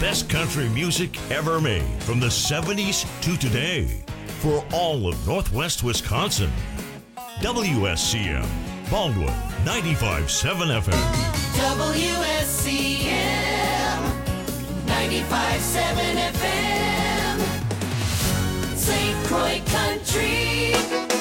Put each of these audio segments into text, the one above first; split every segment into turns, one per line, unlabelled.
best country music ever made from the 70s to today for all of Northwest Wisconsin. WSCM, Baldwin, 95.7 FM.
WSCM, 95.7 FM, St. Croix Country.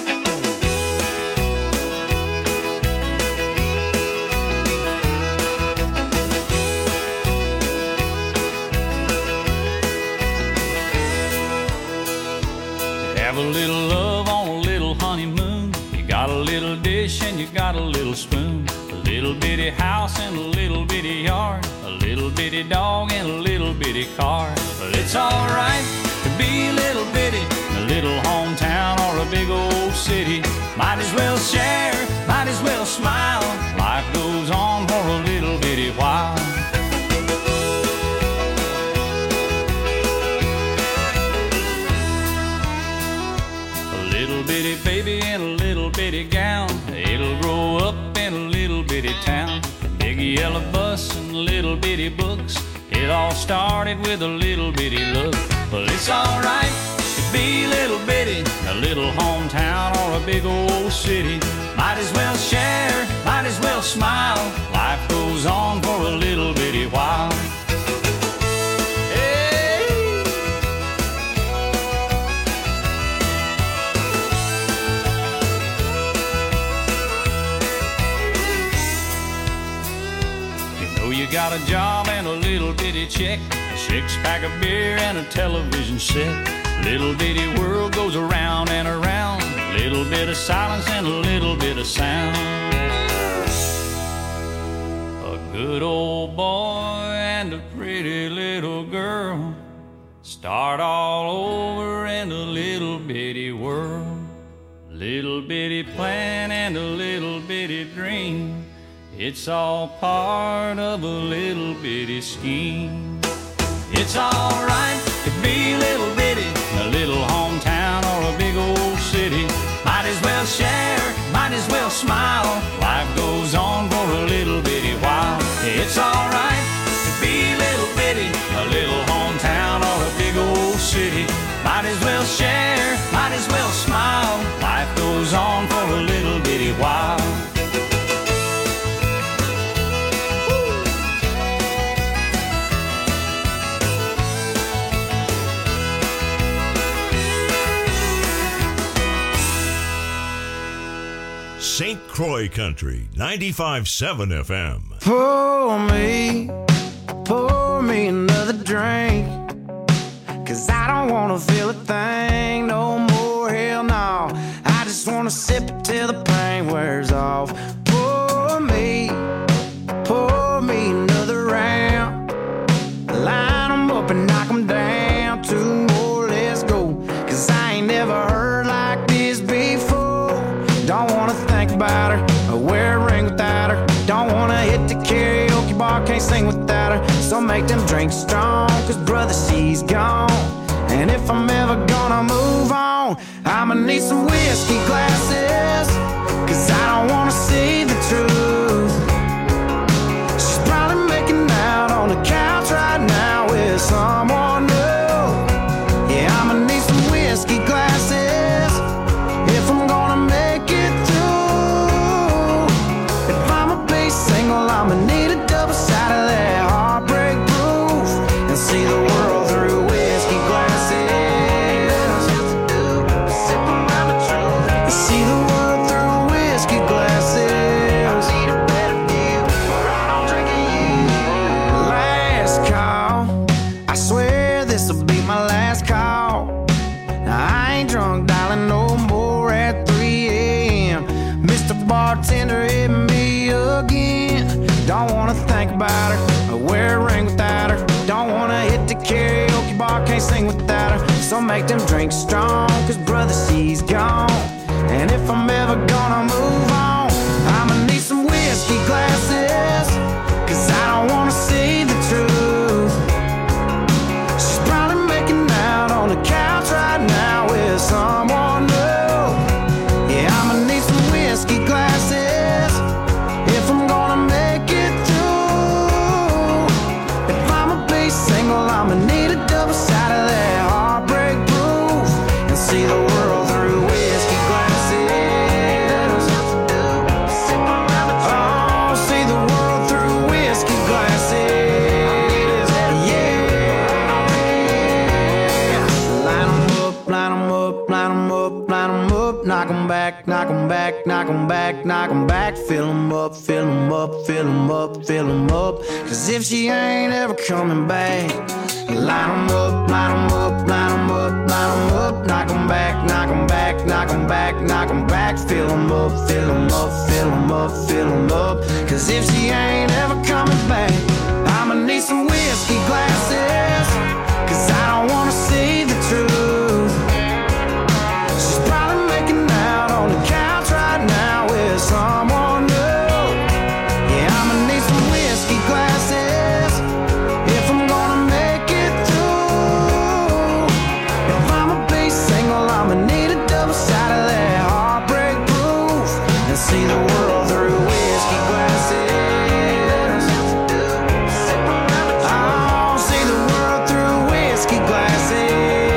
Have a little love on a little honeymoon. You got a little dish and you got a little spoon. A little bitty house and a little bitty yard. A little bitty dog and a little bitty car. But it's alright to be a little bitty in a little hometown or a big old city. Might as well share, might as well smile. Life goes on for a little bitty while. Little bitty baby in a little bitty gown. It'll grow up in a little bitty town. Big yellow bus and little bitty books. It all started with a little bitty look. Well, it's alright to be a little bitty in a little hometown or a big old city. Might as well share, might as well smile. Life goes on for a little bitty while. You got a job and a little bitty check, a six-pack of beer and a television set. Little bitty world goes around and around. Little bit of silence and a little bit of sound. A good old boy and a pretty little girl start all over in a little bitty world. Little bitty plan and a little bitty dream. It's all part of a little bitty scheme. It's alright to be a little bitty in a little hometown or a big old city. Might as well share, might as well smile. Life goes on for a little bitty while. It's alright to be a little bitty in a little hometown or a big old city. Might as well share, might as well smile. Life goes on for a little bitty while.
St. Croix Country, 95.7 FM.
Pour me another drink. 'Cause I don't wanna feel a thing no more, hell no. I just wanna sip it till the pain wears off. Pour me another round. Line 'em up and knock 'em down. Two more, let's go. 'Cause I ain't never heard like this before. Don't wanna think about her or wear a ring without her. Don't wanna hit the karaoke bar, can't sing without her. So make them drinks strong, 'cause brother, she's gone. And if I'm ever gonna move on, I'ma need some whiskey glasses. 'Cause I don't wanna see the truth. She's probably making out on the couch right now with someone new. Yeah, I'ma need some whiskey glasses if I'm gonna make it through. If I'ma be single, I'ma need a double side of that heartbreak proof. And see the world through whiskey glasses. Sip around the truth. And see the world through whiskey glasses. I need a better view, or I don't drink it you. Last call, I swear this'll be my last call. Now I ain't drunk, darling, no more at 3 a.m. Mr. Bartender, hit me again. Don't wanna think about her or wear a ring without her. Don't wanna hit the karaoke bar, can't sing without her. So make them drinks strong, 'cause brother, she's gone. And if I'm ever gonna move on, I'ma need some whiskey glasses. 'Cause I don't wanna see the truth. She's probably making out on the couch right now with someone new. Yeah, I'ma need some whiskey glasses if I'm gonna make it through. If I'ma be single, I'ma knock 'em back, knock 'em back, knock 'em back, knock 'em back. Fill 'em up, fill 'em up, fill 'em up, fill 'em up. Cause if she ain't ever coming back, line 'em up, line 'em up, line 'em up, line 'em up. Knock 'em back, knock 'em back, knock 'em back, knock 'em back. Fill 'em up, fill 'em up, fill 'em up, fill 'em up. Cause if she ain't ever coming back, I'ma need some whiskey glasses. Cause I don't wanna see the truth. She's probably making out on the couch right now with someone new. Yeah, I'ma need some whiskey glasses if I'm gonna make it through. If I'ma be single, I'ma need a double side of that heartbreak proof and see the world through whiskey glasses. Oh, see the world through whiskey glasses.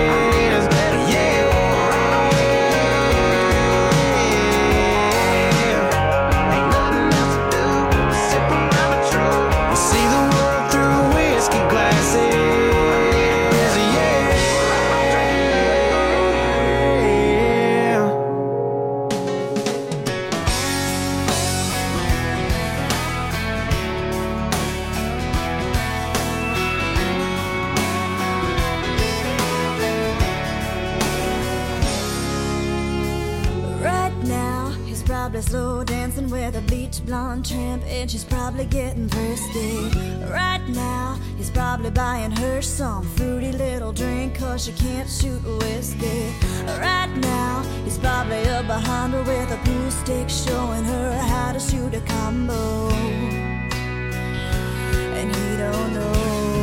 Slow dancing with a bleach blonde tramp, and she's probably getting thirsty. Right now, he's probably buying her some fruity little drink, cause she can't shoot whiskey. Right now, he's probably up behind her with a pool stick, showing her how to shoot a combo. And he don't know.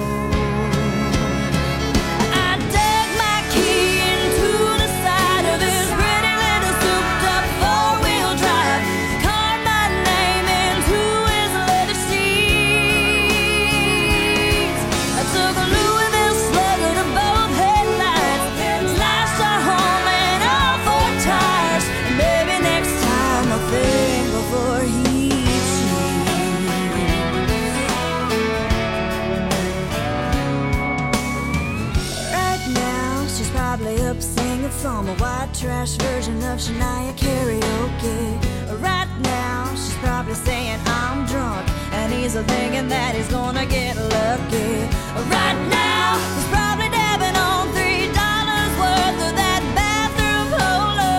Some white trash version of Shania karaoke. Right now, she's probably saying I'm drunk, and he's thinking that he's gonna get lucky. Right now, he's probably dabbing on $3 worth of that bathroom polo.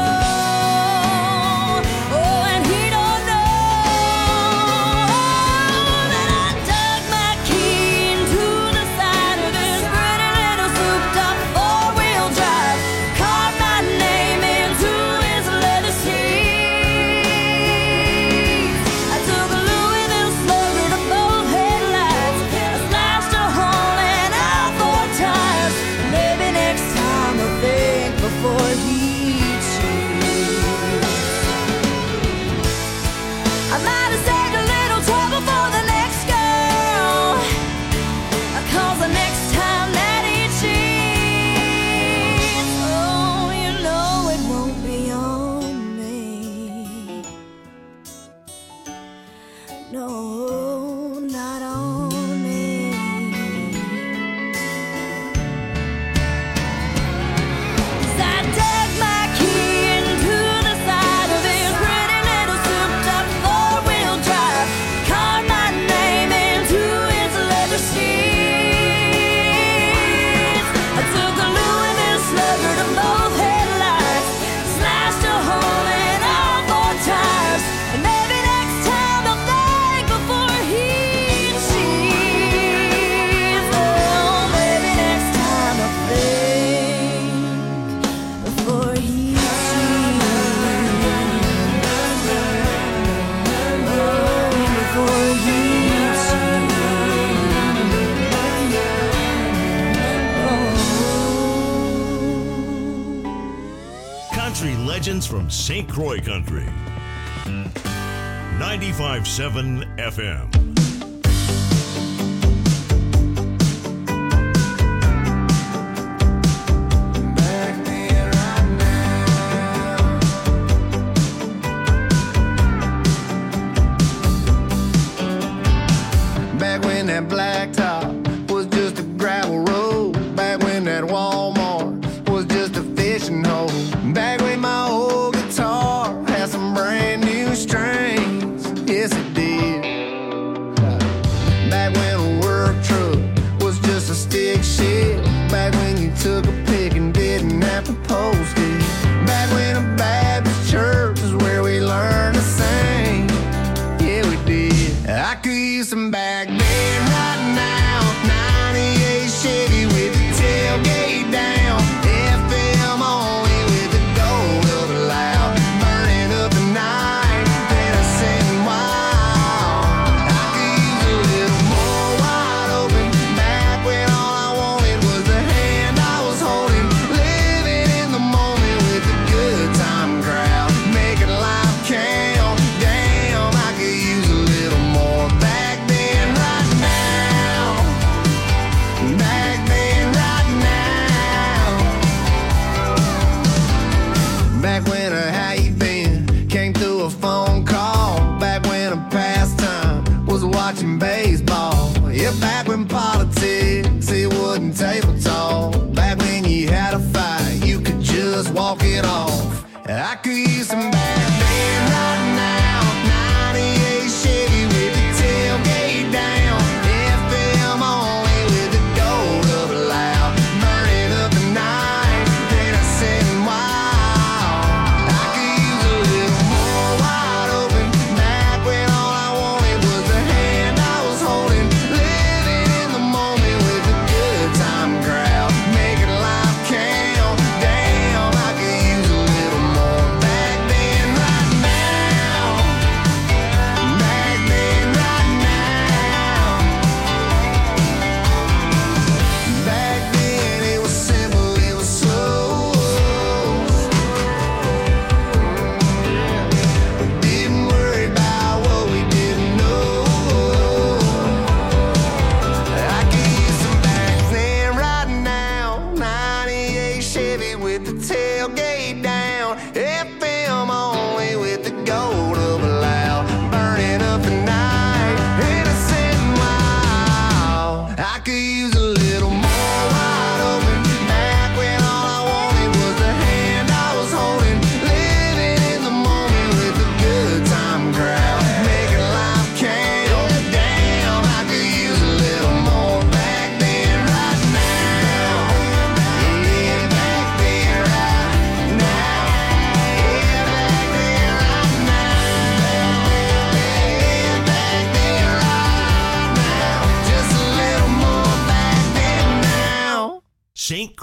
Oh, and he don't know that I dug my key into the side of this pretty little souped-up four-wheel drive. Name into his leather seats. I took a Louisville slugger to both headlights. I slashed a hole in all four tires. Maybe next time I'll think before he cheats. I might have saved a little trouble for the next girl, 'cause the next time that he cheats, oh, you know it won't be on me. No, not on me. 'Cause I dug my key into the side of his pretty little souped-up four-wheel drive, carved my name into his leather seats. I took a Louisville slugger to both headlights, slashed a hole in all four tires, and maybe next time I'll think before he cheats. Oh, maybe next time I'll think before he cheats. Oh, before he cheats.
Country legends from St. Croix Country. 95.7 FM.
Back when that blacktop was just a gravel road. Back when that Walmart was just a fishing hole. Back when my old guitar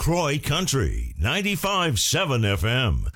Croy Country 95.7 FM.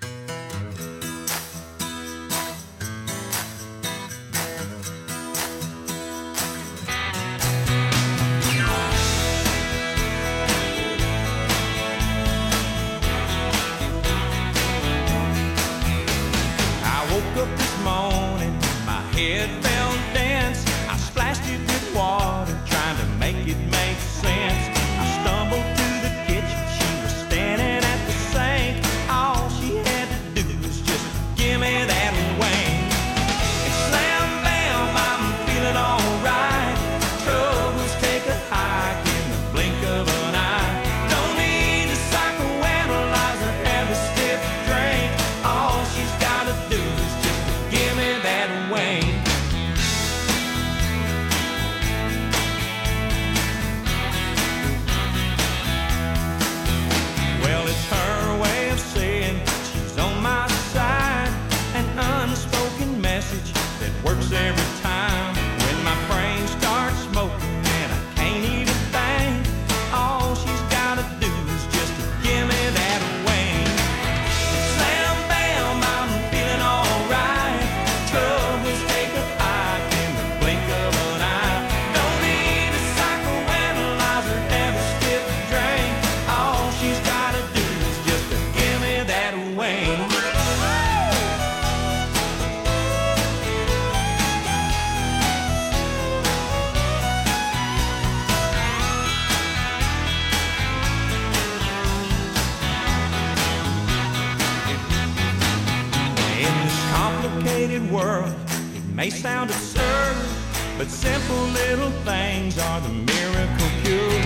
World, it may sound absurd, but simple little things are the miracle cure.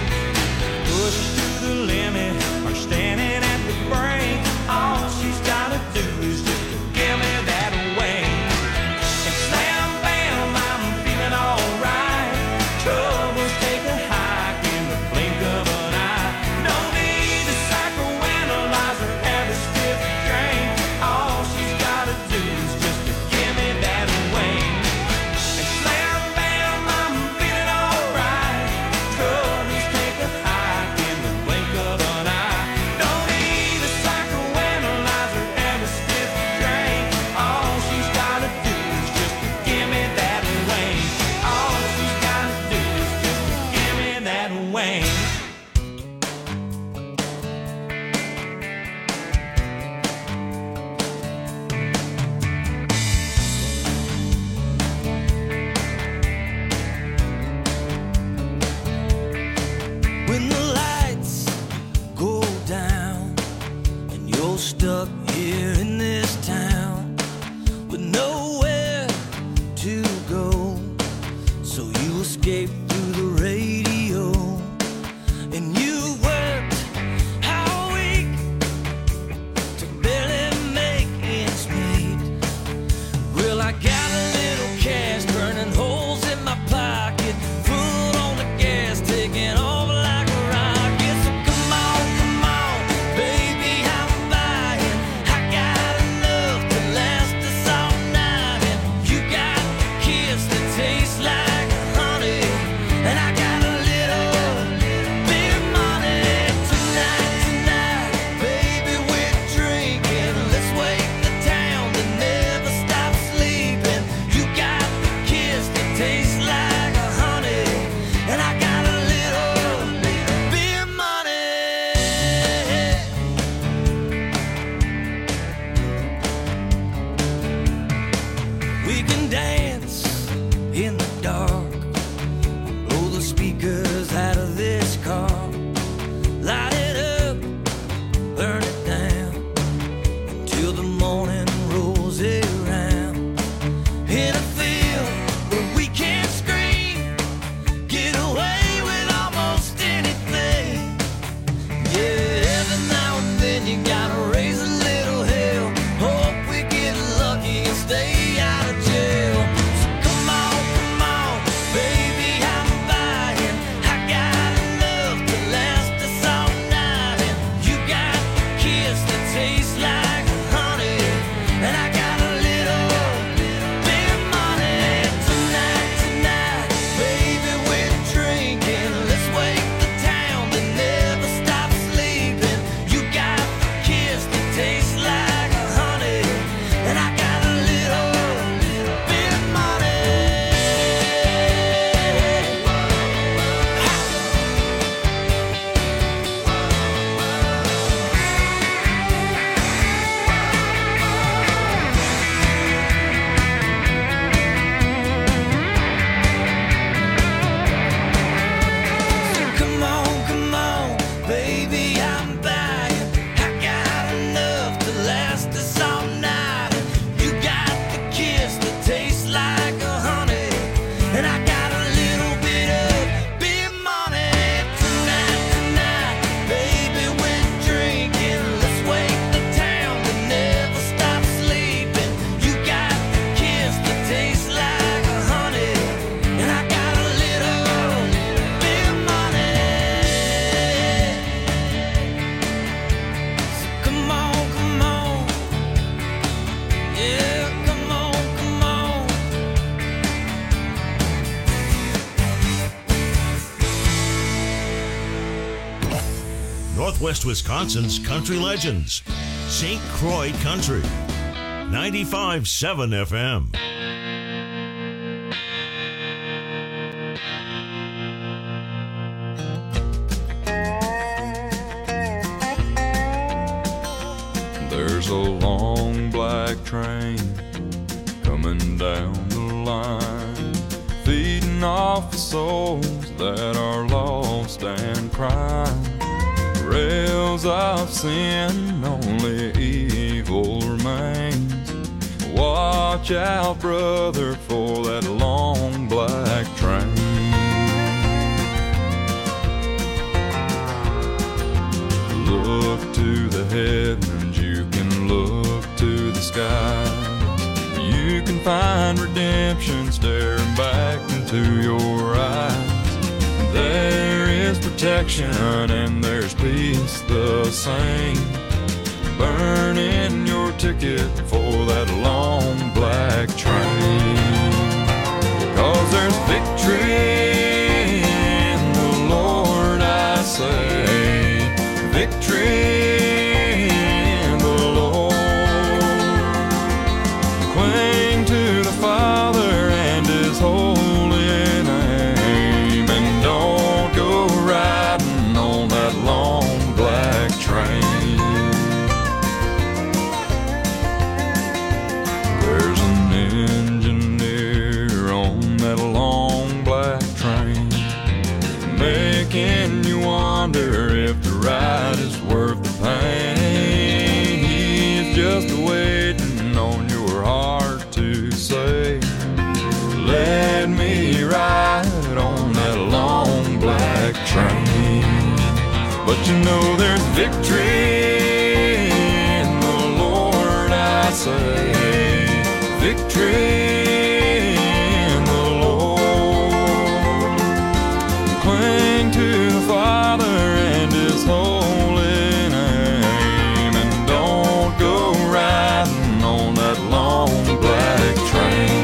Pushed to the limit or standing at the brink, all she's gotta do is just give me that wing. And slam bam, I'm feeling alright. Troubles take a hike in the blink of an eye. No need to psychoanalyze or have a stiff drink. All she's gotta do is just give me that wing. And slam bam, I'm feeling alright. Troubles take a hike in the blink of an eye. Don't need a psychoanalyze or have a stiff drink. All she's gotta do is just give me that wing. All she's gotta do is just give me that wing.
When the lights go down and you're stuck here in this town with nowhere to go, so you escape through the radio and you worked all week to barely make ends meet. Well, I got a little cash burning holes in my pocket, foot on the gas, taking off like a rocket. So come on, baby, I'm buying. I got enough to last us all night, and you got a kiss that tastes like honey, and I got a little bit of money. Tonight, baby, we're drinking. Let's wake the town that never stops sleeping. You got the kiss that tastes like honey, and I got a little bit of money. We can dance in the dark, blow the speakers out of this car, light it up, burn it down until the morning rolls around. In a field where we can't scream, get away with almost anything. Yeah, every now and then you gotta raise a little hell. Hope we get lucky and stay out of jail. So come on,
Northwest Wisconsin's country legends. St. Croix Country. 95.7 FM.
There's a long black train coming down the line, feeding off the souls that are lost and crying. Rails of sin, only evil remains. Watch out, brother, for that long black train. Look to the heavens, you can look to the sky. You can find redemption staring back into your eyes. There is protection and there's peace the same. Burning your ticket for that long black train. 'Cause there's victory in the Lord, I say. Victory in the Lord. Cling to the Father and His holy name, and don't go riding on that long black train. There's an engineer on that long black train, making you wonder if the ride is worth the pain. He's just waiting on your heart to say, let me ride on that long black train. But you know there's victory in the Lord, I say. Victory in the Lord. Cling to the Father and His holy name, and don't go riding on that long black train.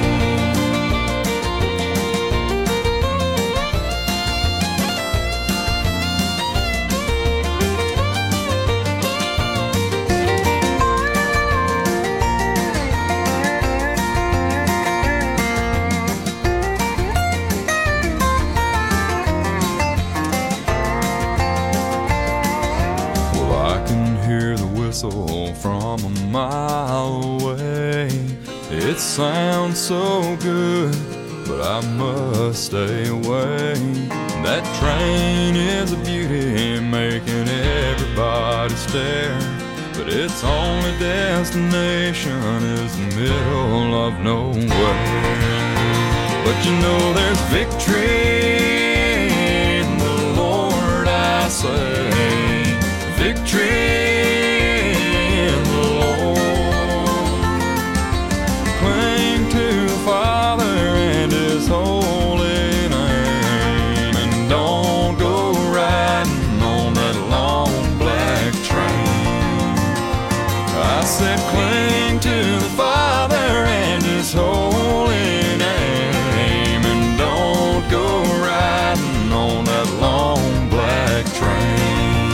From a mile away, it sounds so good, but I must stay away. That train is a beauty, making everybody stare, but its only destination is the middle of nowhere. But you know there's victory in the Lord, I say. Victory in the Lord. Cling to the Father and His holy name, and don't go riding on that long black train. I said cling to the Father and His holy name, and don't go riding on that long black train.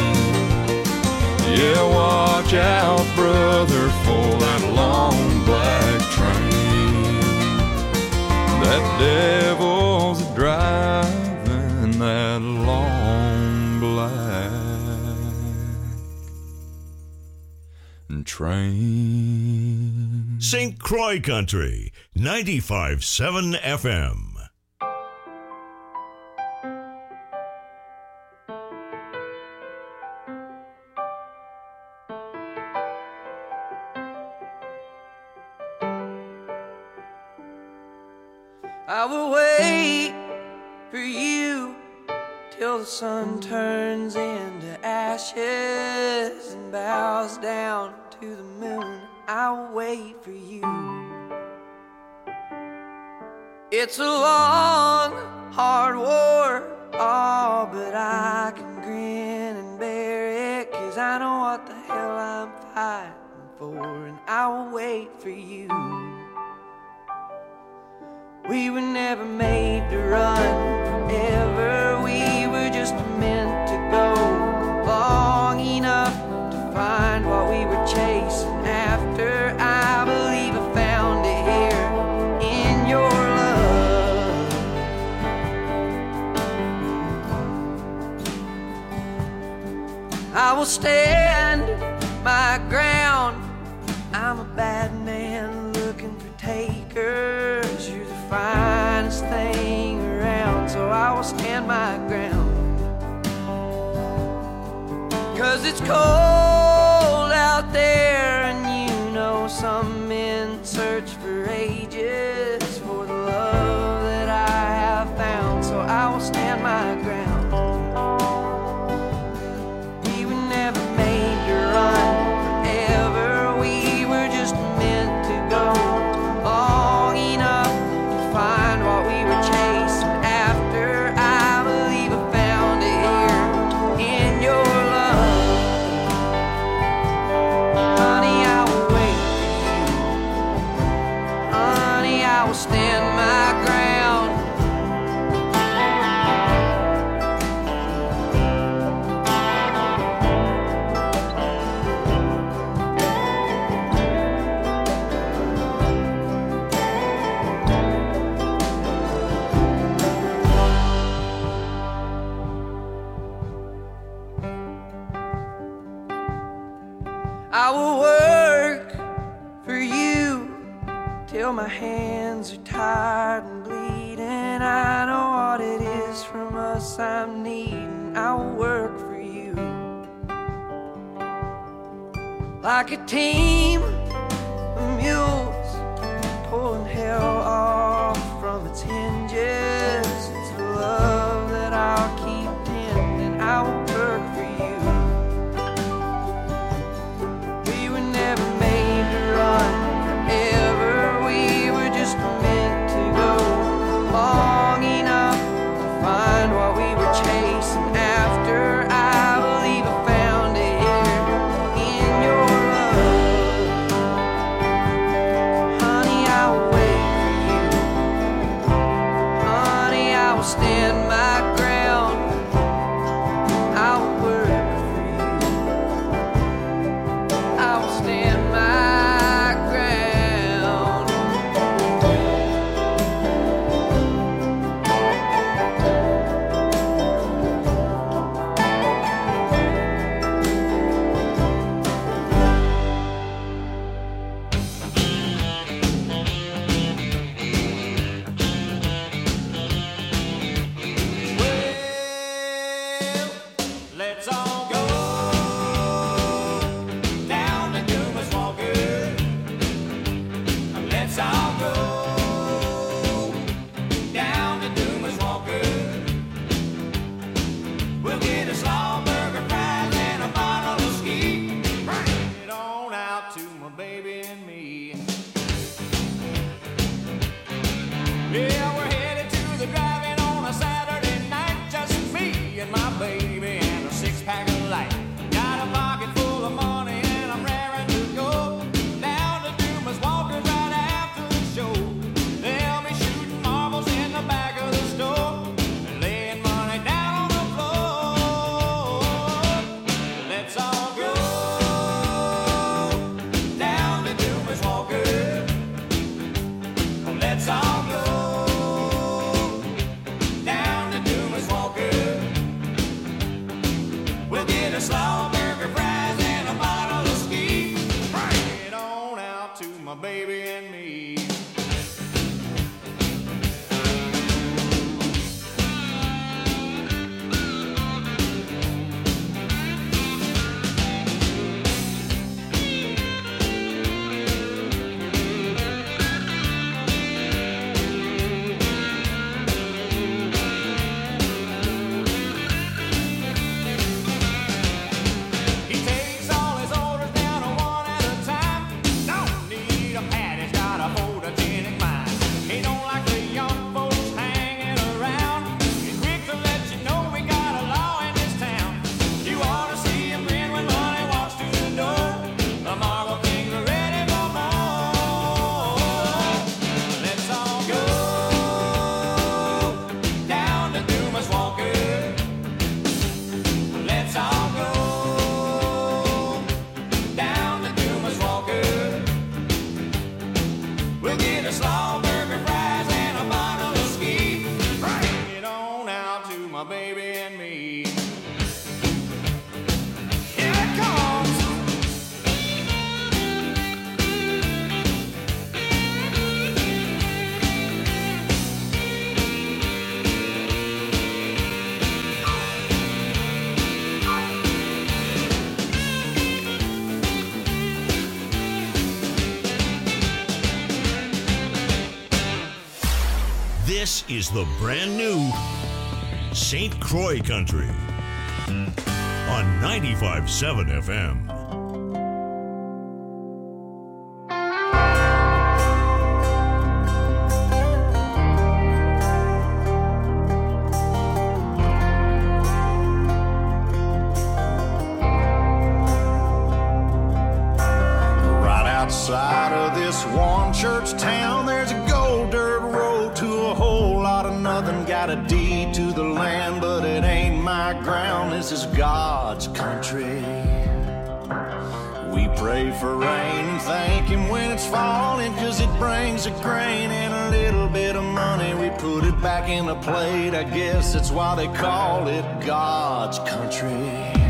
Yeah, watch out, brother, for that long black train. That devil's driving that long black train.
St. Croix Country, 95.7 FM.
I will wait for you till the sun turns into ashes and bows down to the moon. I will wait for you. It's a long, hard war, oh, but I can grin and bear it, 'cause I know what the hell I'm fighting for, and I will wait for you. We were never made to run forever. We were just meant to go long enough will stand my ground. I'm a bad man looking for takers. You're the finest thing around, so I will stand my ground. 'Cause it's cold out there, and you know some men search for ages for the love that I have found, so I will stand my ground. We were never made to run forever, we were just meant to go long enough to find what we were chasing after. I believe I found it here in your love. Honey, I will wait for you. Honey, I will stand my ground. I will work for you till my hands are tired and bleeding. I know what it is from us I'm needing. I will work for you like a team of mules pulling hell off from its hinges. It's a love that I'll keep tending. I will work for you. Never made to run forever, we were just meant to go long enough to find what we were chasing after. I believe I found it here in your love. Honey, I will wait for you. Honey, I will stand my ground. I will work for you. I will stand my ground. Well, let's all go down to Dumas Walker. Let's all go down to Dumas Walker. We'll get a Slaughburger fries and a bottle of ski. Bring it on out to my baby and me. Yeah, we're headed to the drive-in on a Saturday night. Just me and my baby and a six-pack of light. Got a pocket full of money and I'm raring to go down to Dumas Walker right after the show. They'll be shooting marbles in the back of the store and laying money down on the floor. Let's all go down to Dumas Walker. Let's all go down to Dumas Walker. We'll get a Slaughburger fries and a bottle of ski. Bring it on out to my baby and me. He takes all his orders down one at a time. Don't need a pad, he's got a photogenic mind. He don't like the young folks hanging around. He's quick to let you know we got a law in this town. You ought to see him grin when money walks through the door. The Marble Kings are ready for more. Let's all go down to Dumas Walker. Let's all go down to Dumas Walker. We'll get a Slaughburger fries and a bottle of ski. Bring it on out to my baby and me. Yeah!
This is the brand new St. Croix Country on 95.7 FM.
Right outside of this one church town, there's a gold dirt road to a whole lot of nothing. Got a deed to the land, but it ain't my ground. This is God's country. We pray for rain and thank Him when it's falling, 'cause it brings a grain and a little bit of money. We put it back in the plate, I guess that's why they call it God's country.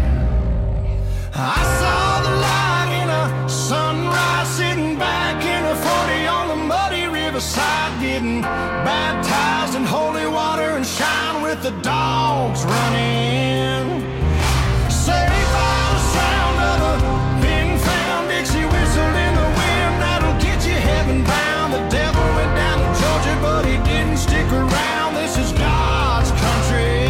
I saw the light in a sunrise, sitting back in a 40 on the muddy riverside, getting baptized in holy water and shine with the dogs running. Saved by the sound of a pin-found Dixie whistle in the wind, that'll get you heaven bound. The devil went down to Georgia, but he didn't stick around. This is God's country.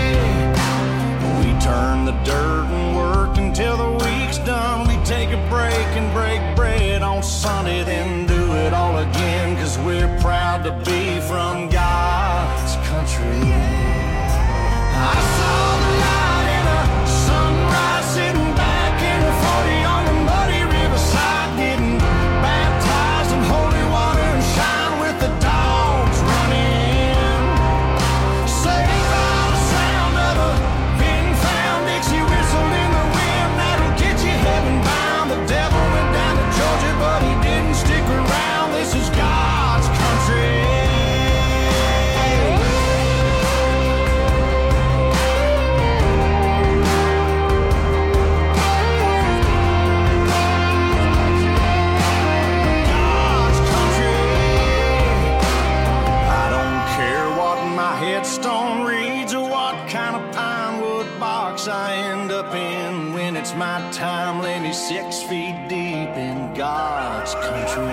We turn the dirt and work until the week's done. We take a break and break bread on Sunday, then do it all again, 'cause we're proud to be from God's country. I saw the light in a sunrise, sitting back in a 40 on the muddy riverside, getting baptized in holy water and shine with the dogs running. Saved by the sound of a pin-found Dixie whistle in the wind, that'll get you heaven bound. The devil went down to Georgia, but he didn't stick around. This is God's country. God's country. I don't care what my headstone reads or what kind of pine wood box I end up in. When it's my time, lay me 6 feet deep in God's country.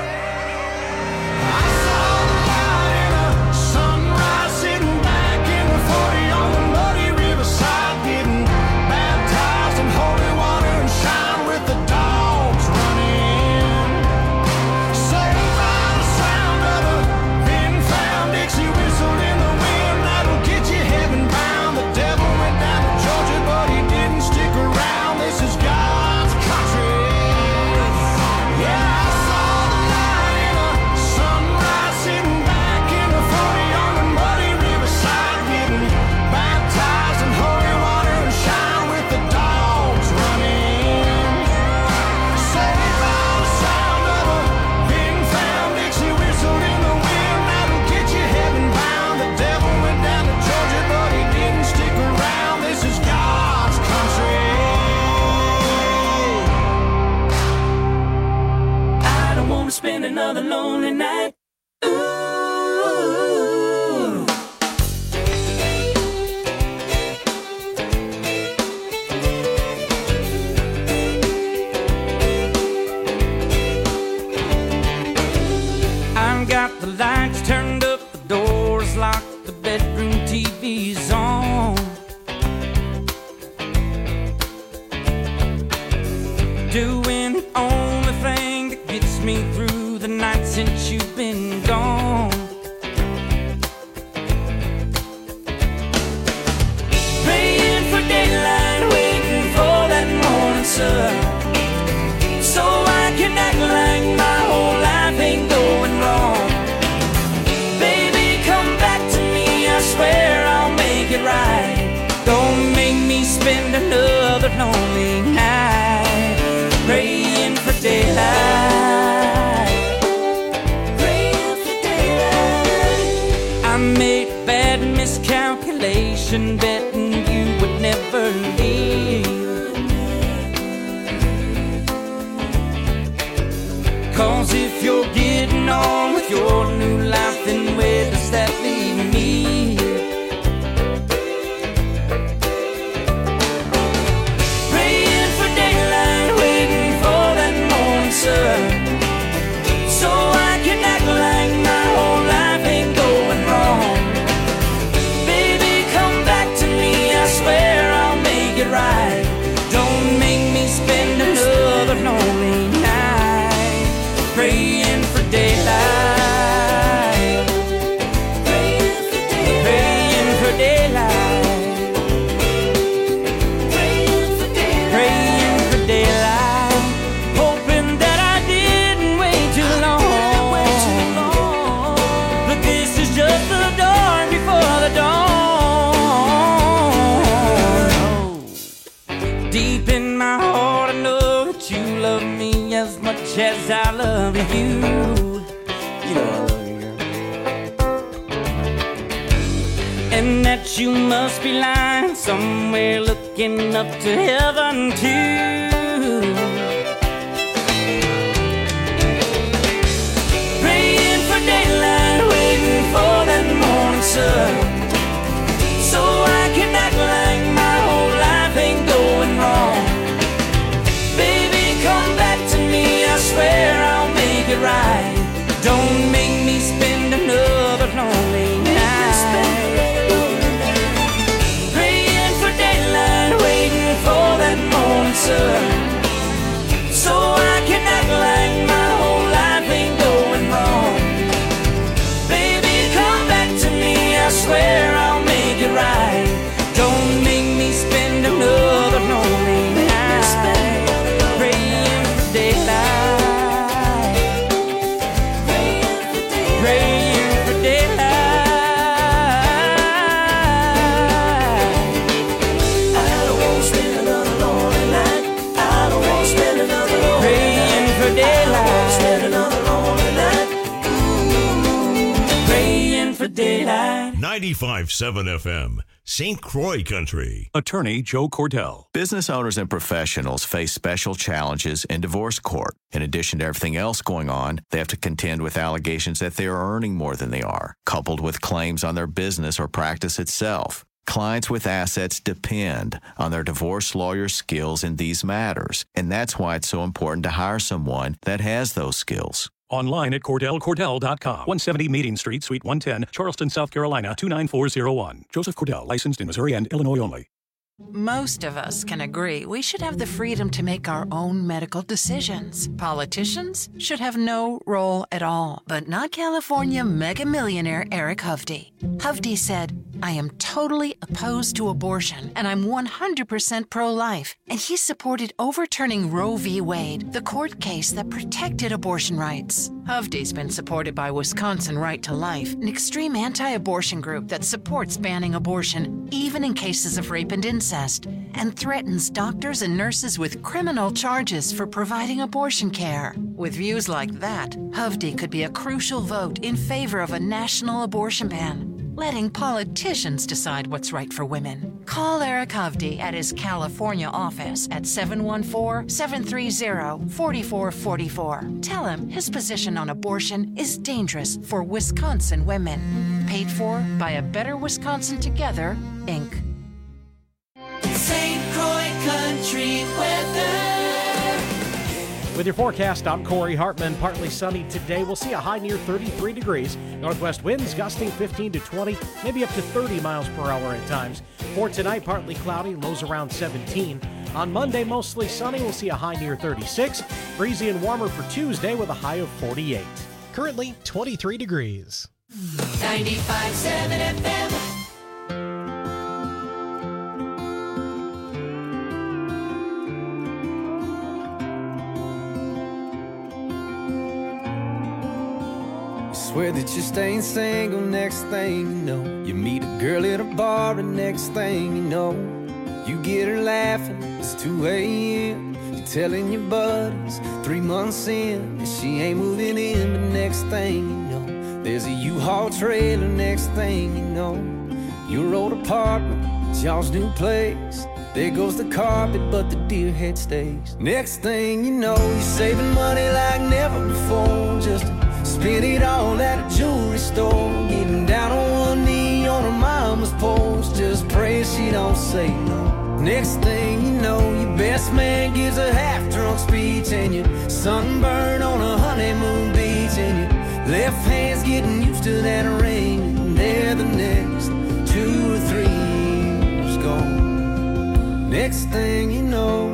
I saw the light in a sunrise, sitting back in the 40 on the muddy riverside, getting baptized in holy water and shine with the dogs running. Saved by the sound of a pin-found Dixie whistle in the wind, that'll get you heaven bound. The devil went down to Georgia, but he didn't stick around. This is God's country. Yeah, I saw the light in a sunrise, sitting back in the 40 on the muddy riverside, getting baptized in holy water and shine with the dogs running. Saved by the sound of a pin-found Dixie whistle in the wind, that'll get you heaven bound. The devil went down to Georgia, but he didn't stick around. This is God's country.
I don't wanna spend another lonely night. Ooh. I've got the lights turned up, the doors locked, the bedroom TV's on. Doing the only thing that gets me through the night since you've been gone. Praying for daylight, waiting for that morning sun, so I can act like my whole life ain't going wrong. Baby, come back to me, I swear I'll make it right. Don't make me spend another lonely night praying for daylight. Praying for daylight. I made a bad miscalculation, betting you would never leave. 'Cause if you're getting on with your new life, then where does that leave me? Praying for daylight, waiting for that morning sun, so I can act like my whole life ain't going as I love you.
You know I love you, girl.
And that you must be lying somewhere looking up to heaven too. Praying for daylight, waiting for that morning sun, so I can act like my whole life ain't going wrong. Baby, come back to me, I swear I'll make it right. Don't make me spend another lonely night. Praying for daylight, waiting for that morning sun, so I can act like my whole life ain't going wrong. Baby, come back to me, I swear I'll make it right. Don't make me spend another lonely night. Praying for daylight, praying for daylight.
I don't want to spend another lonely night. I don't want to spend another lonely night.
Praying for daylight,
Spend another lonely night.
praying for daylight.
95.7 FM, St. Croix Country.
Attorney Joe Cordell.
Business owners and professionals face special challenges in divorce court. In addition to everything else going on, they have to contend with allegations that they are earning more than they are, coupled with claims on their business or practice itself. Clients with assets depend on their divorce lawyer's skills in these matters, and that's why it's so important to hire someone that has those skills.
Online at CordellCordell.com. 170 Meeting Street, Suite 110, Charleston, South Carolina, 29401. Joseph Cordell, licensed in Missouri and Illinois only.
Most of us can agree we should have the freedom to make our own medical decisions. Politicians should have no role at all, but not California mega millionaire Eric Hovde. Hovde said, "I am totally opposed to abortion, and I'm 100% pro-life." And he supported overturning Roe v. Wade, the court case that protected abortion rights. Hovde's been supported by Wisconsin Right to Life, an extreme anti-abortion group that supports banning abortion, even in cases of rape and incest, and threatens doctors and nurses with criminal charges for providing abortion care. With views like that, Hovde could be a crucial vote in favor of a national abortion ban, letting politicians decide what's right for women. Call Eric Hovde at his California office at 714-730-4444. Tell him his position on abortion is dangerous for Wisconsin women. Paid for by A Better Wisconsin Together, Inc.
St. Croix Country weather.
With your forecast, I'm Corey Hartman. Partly sunny today. We'll see a high near 33 degrees. Northwest winds gusting 15 to 20, maybe up to 30 miles per hour at times. For tonight, partly cloudy, lows around 17. On Monday, mostly sunny. We'll see a high near 36. Breezy and warmer for Tuesday with a high of 48. Currently, 23 degrees.
95.7 FM.
Swear that you're staying single, next thing you know, you meet a girl at a bar, and next thing you know, you get her laughing, it's 2 a.m. You're telling your buddies 3 months in that she ain't moving in, but next thing you know, there's a U-Haul trailer, next thing you know, your old apartment, it's y'all's new place. There goes the carpet, but the deer head stays. Next thing you know, you're saving money like never before, just to spend it all at a jewelry store, getting down on one knee on her mama's porch, just praying she don't say no. Next thing you know, your best man gives a half-drunk speech, and you're sunburned on a honeymoon beach, and your left hand's getting used to that ring, and there the next 2 or 3 years gone. Next thing you know,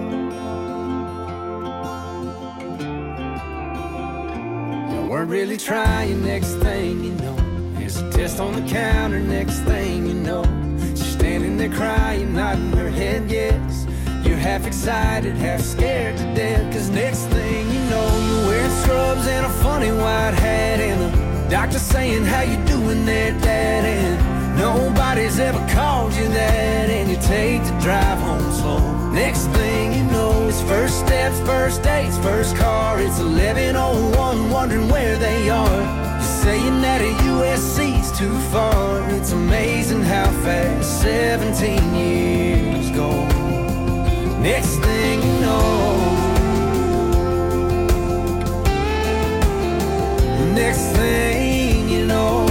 weren't really trying, next thing you know, there's a test on the counter, next thing you know, she's standing there crying, nodding her head yes. You're half excited, half scared to death, cause next thing you know, you're wearing scrubs and a funny white hat, and the doctor saying, how you doing there, Dad? And nobody's ever called you that, and you take the drive home slow. Next thing you know, it's First steps, first dates, first car. It's 11:01, wondering where they are. You're saying that a USC's too far. It's amazing how fast 17 years go. Next thing you know, next thing you know,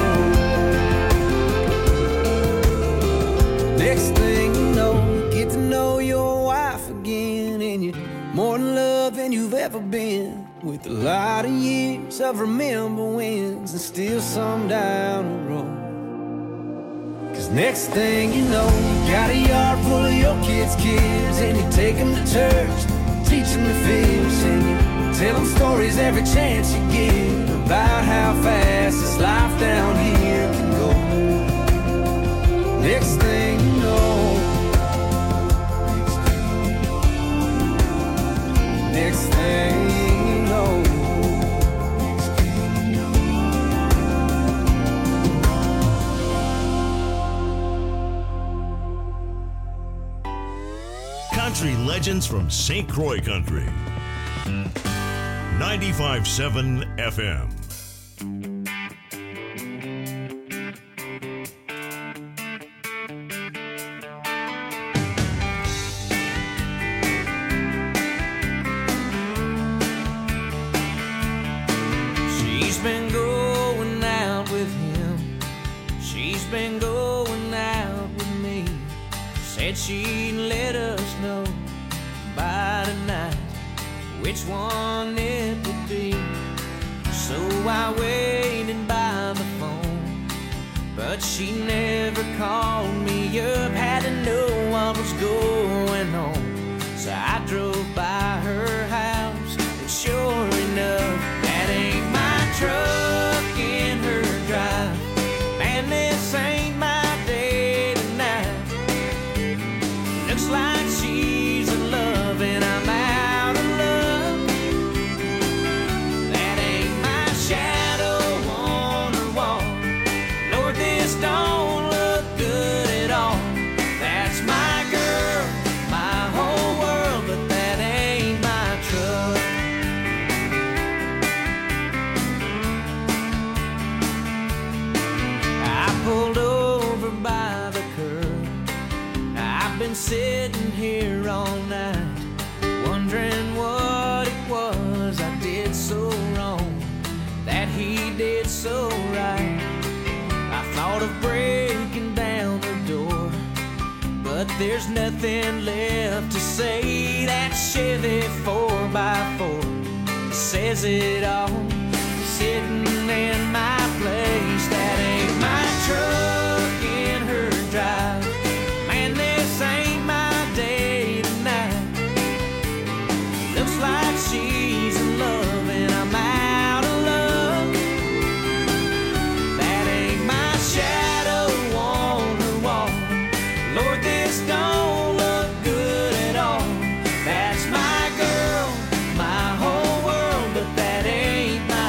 next thing you know, you get to know your wife again, and you're more in love than you've ever been. With a lot of years of remember wins and still some down the road. Cause next thing you know, you got a yard full of your kids' kids, and you take them to church, teach them to fish, and you tell them stories every chance you get about how fast this life down here can go. Next thing you know, next thing you know,
Country legends from St. Croix Country. 95.7 FM.
She's been going out with him. She's been going out with me. Said she'd let us know by tonight which one it would be. So I waited by the phone, but she never called me up. Had to know what was going on, so I drove by her house, and sure enough, that ain't my truck in her drive. Man, this ain't my day tonight. Looks like she's in love and I'm out of love. That ain't my shadow on her wall. Lord, this don't look good at all. That's my girl, my whole world, but that ain't my truck. I pulled over by the curb. I've been sitting here all night, wondering what it was I did so wrong, that he did so right. I thought of breaking down the door, but there's nothing left to say. That Chevy 4x4 says it all, sitting in my place. That ain't my truck in her drive. Man, this ain't my day tonight. Looks like she's in love and I'm out of love. That ain't my shadow on her wall. Lord, this don't look good at all. That's my girl, my whole world, but that ain't my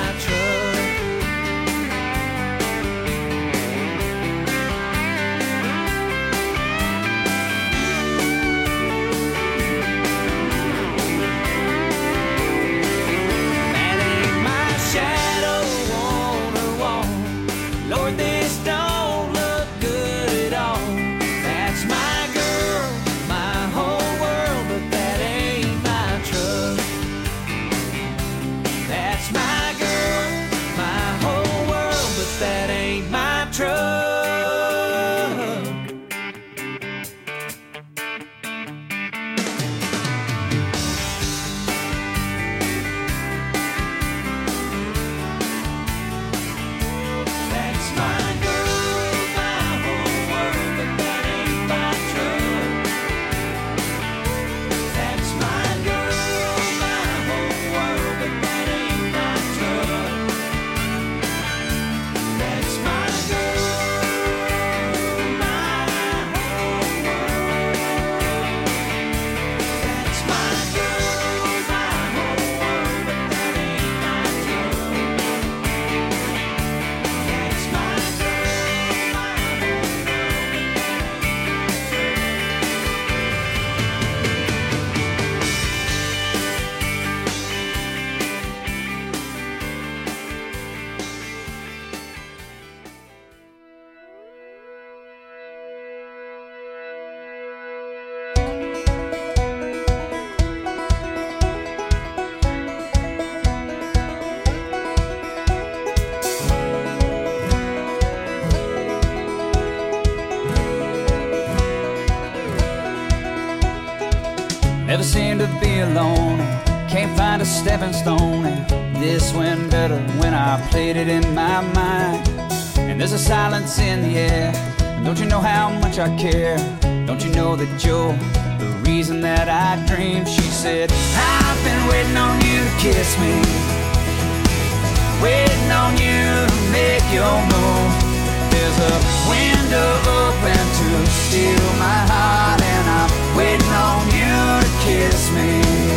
Never seem to be alone, can't find a stepping stone. And this went better when I played it in my mind. And there's a silence in the air, don't you know how much I care? Don't you know that you're the reason that I dream? She said, I've been waiting on you to kiss me, waiting on you to make your move. There's a window open to steal my heart, and I'm waiting on you to kiss me.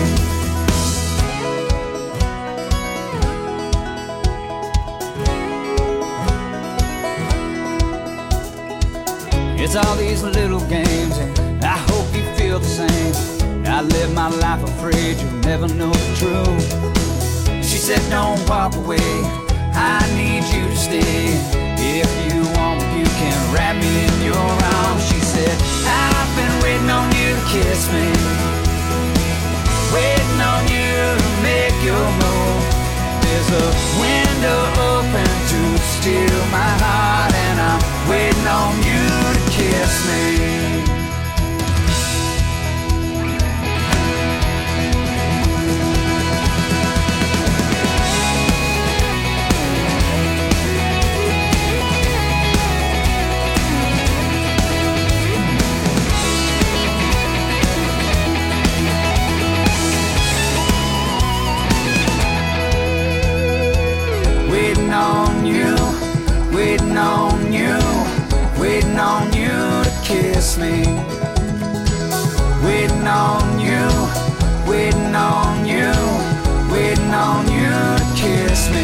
It's all these little games, and I hope you feel the same. I live my life afraid you'll never know the truth. She said, don't walk away, I need you to stay. If you want, you can wrap me in your arms. She said, I've been waiting on you to kiss me, waiting on you to make your move. There's a window open to steal my heart, and I'm waiting on you to kiss me. Waiting on you, waiting on you, waiting on you to kiss me. Waiting on you, waiting on you, waiting on you to kiss me.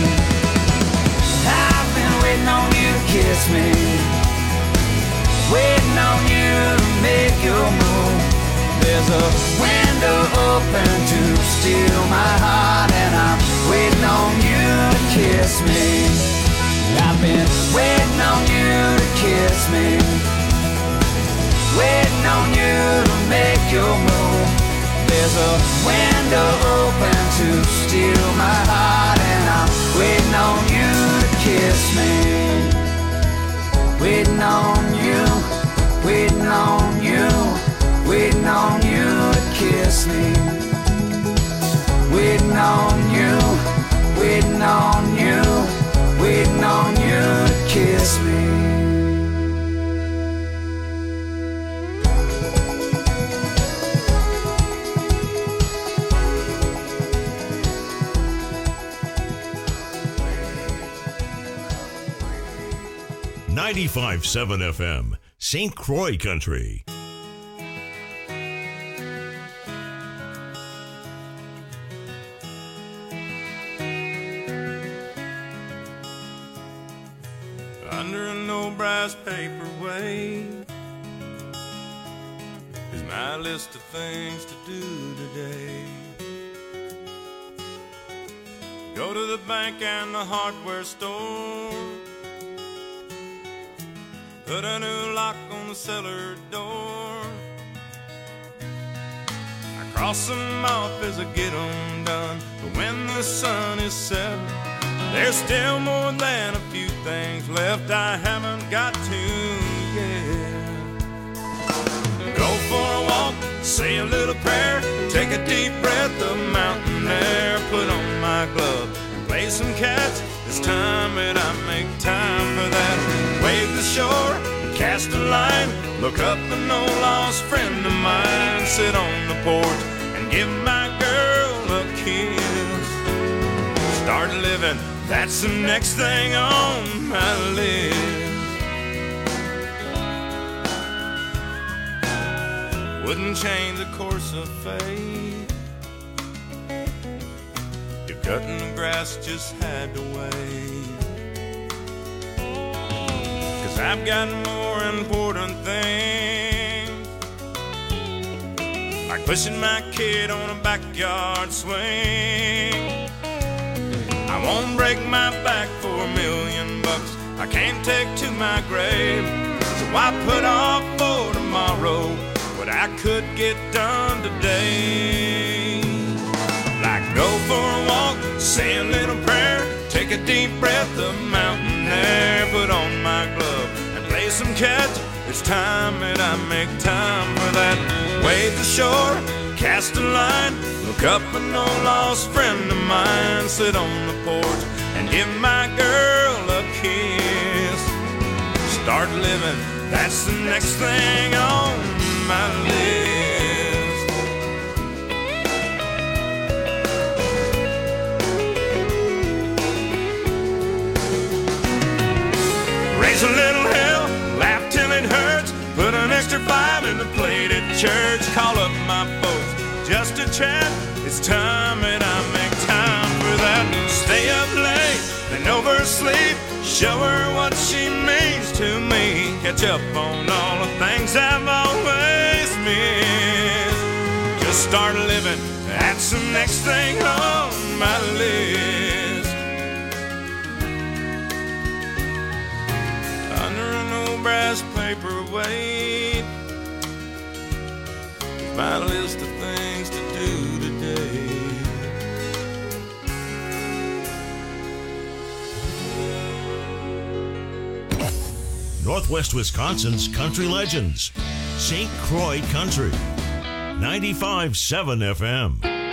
I've been waiting on you to kiss me, waiting on you to make your move. There's a window open to steal my heart, and I'm waiting on you to kiss me. I've been waiting on you to kiss me, waiting on you to make your move. There's a window open to steal my heart, and I'm waiting on you to kiss me. Waiting on you, waiting on you, waiting on you to kiss me. Waiting on you, waiting on you, waiting on you to kiss me.
.95.7 FM, St. Croix Country.
Under an old brass paperweight is my list of things to do today. Go to the bank and the hardware store, put a new lock on the cellar door. I cross them off as I get them done, but when the sun is set, there's still more than a few things left I haven't got to yet. Go for a walk, say a little prayer, take a deep breath of mountain air, put on my glove and play some catch. It's time that I make time for that. Wave the shore, cast a line, look up an old lost friend of mine, sit on the porch and give my girl a kiss. Start living, that's the next thing on my list. Wouldn't change the course of fate if cutting the grass just had to wait. 'Cause I've got more important things, like pushing my kid on a backyard swing. I won't break my back for $1 million. I can't take to my grave, so I put off for tomorrow what I could get done today. Like go for a walk, say a little prayer, take a deep breath of mountain air, put on my glove and play some catch. There's it's time that I make time for that. Wade the shore, cast a line, look up an old lost friend of mine, sit on the porch and give my girl a kiss. Start living, that's the next thing on my list. Raise a little hell, laugh till it hurts, put an extra 5 in the plate at church, call up my folks just to chat. It's time that I make time for that. Stay up late, then oversleep, show her what she means to me, catch up on all the things I've always missed. Just start living, that's the next thing on my list. Under an old brass paperweight, my list of things to do today.
Northwest Wisconsin's country legends. St. Croix Country. 95.7 FM.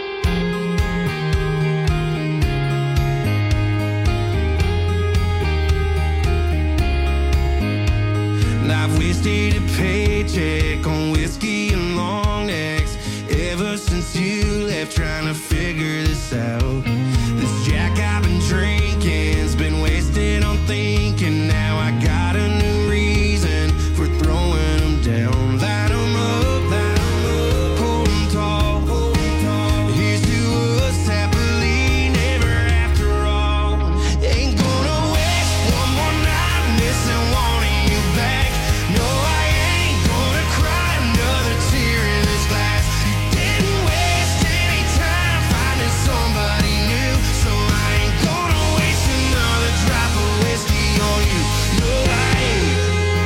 I've wasted a paycheck on whiskey and long necks ever since you left, trying to figure this out. This Jack I've been drinking's been wasted on thinking. Now I got a new reason for throwing them down. Line 'em up, hold 'em tall. Here's to us happily never after all. Ain't gonna waste one more night missing wanting you back. No, I ain't gonna cry another tear in this glass. Didn't waste any time finding somebody new, so I ain't gonna waste another drop of whiskey on you. No, I ain't.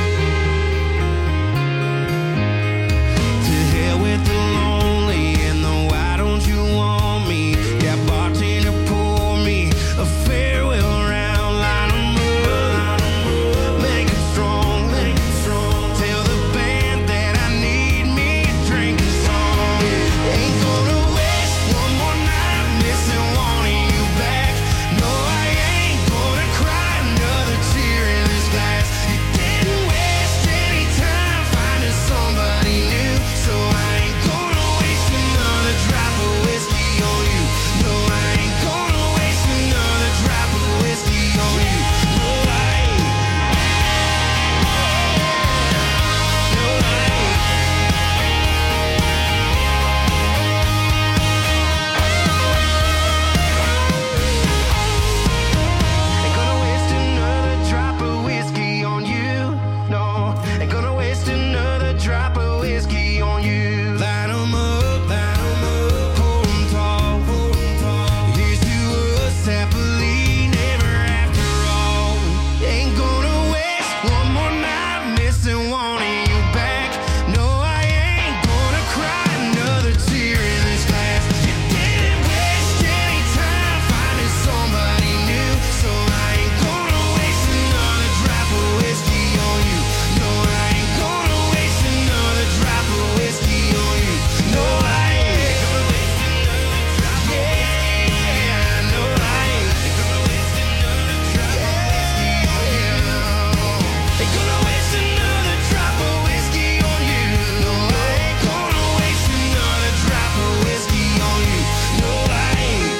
To hell with the lonely and the why don't you want me? Yeah, bartender, pour me a farewell round. Line 'em up, make it strong. Tell the band that I need me a drinking song. Ain't gonna waste one more night missing wanting you back. No, I ain't gonna cry another tear in this glass. You didn't waste any time finding somebody new, so I ain't gonna waste another drop of whiskey on you. No, I ain't gonna waste another drop of whiskey on you. No, I ain't. Ain't gonna waste another drop of whiskey on you. No, ain't gonna waste another drop of whiskey on you. Line 'em up, hold 'em tall. Here's to us happily never after all. Ain't gonna waste one more night missing wanting you back. No, I ain't gonna cry another tear in this glass. You didn't waste any time finding somebody new, so I ain't gonna waste another drop of whiskey on you. No, I ain't gonna waste another drop of whiskey on you. No, I ain't gonna waste another drop of whiskey. No, I ain't gonna waste another drop of whiskey on you. Ain't gonna waste another drop of whiskey on you. No, I ain't gonna waste another drop of whiskey on you. No, I ain't.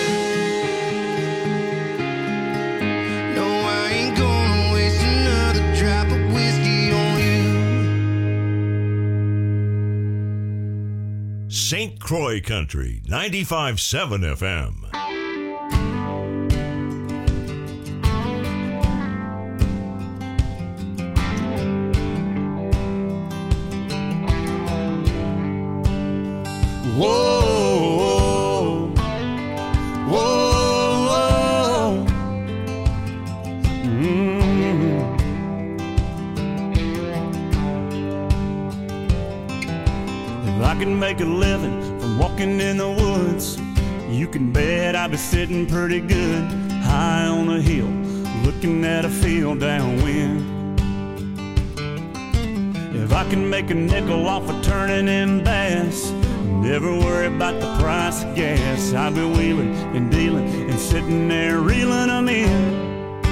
No, I ain't gonna waste another drop of whiskey on you.
St. Croix Country. 95.7 FM.
Whoa, whoa, whoa.
If I could make a living from walking in the woods, you can bet I'd be sitting pretty good high on a hill looking at a field downwind. If If I can make a nickel off of turning in bass, never worry about the price of gas. I've been wheeling and dealing and sitting there reeling them in.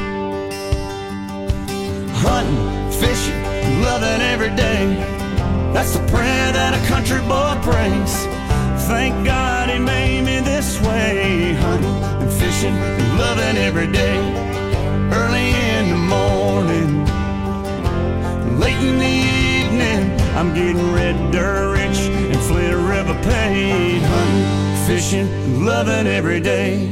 Hunting, fishing, loving every day. That's the prayer that a country boy prays. Thank God he made me this way. Hunting and fishing and loving every day. Early in the morning, late in the evening, I'm getting red dirt rich and Flint River paid. Hunting, fishing, loving every day.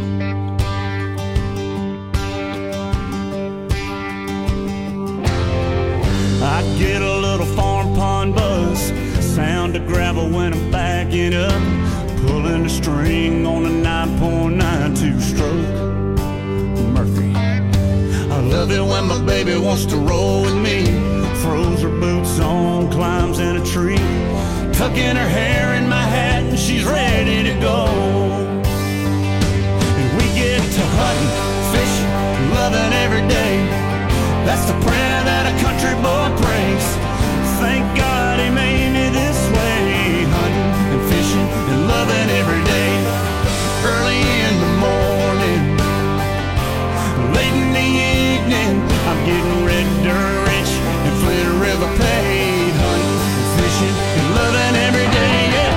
I get a little farm pond buzz, sound of gravel when I'm backing up, pulling the string on a 9.9 two-stroke Murphy. I love it when my baby wants to roll with me, throws her boots on, climbs in a tree, tucking her hair in my hat and she's ready to go. And we get to hunting, fishing, loving every day. That's the prayer that a country boy prays. Thank God he made me this way. Hunting and fishing and loving every day. Early in the morning, late in the evening, I'm getting red dirt rich and Flint River paid. Hunting and fishing and loving every day, yeah.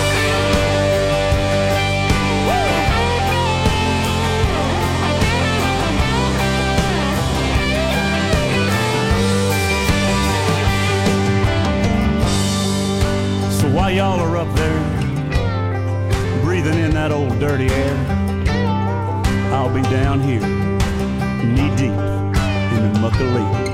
While y'all are up there, breathing in that old dirty air, I'll be down here, knee-deep in the muckalee.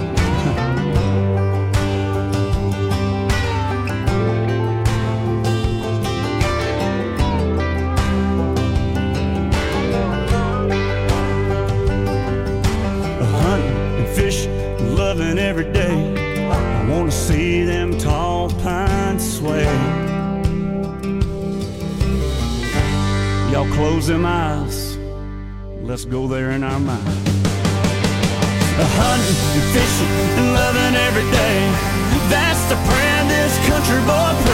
Hunting and fishing, loving every day. I want to see them tall pines sway. Y'all close them eyes, let's go there in our mind. Hunting and fishing and loving every day. That's the prayer this country boy prays.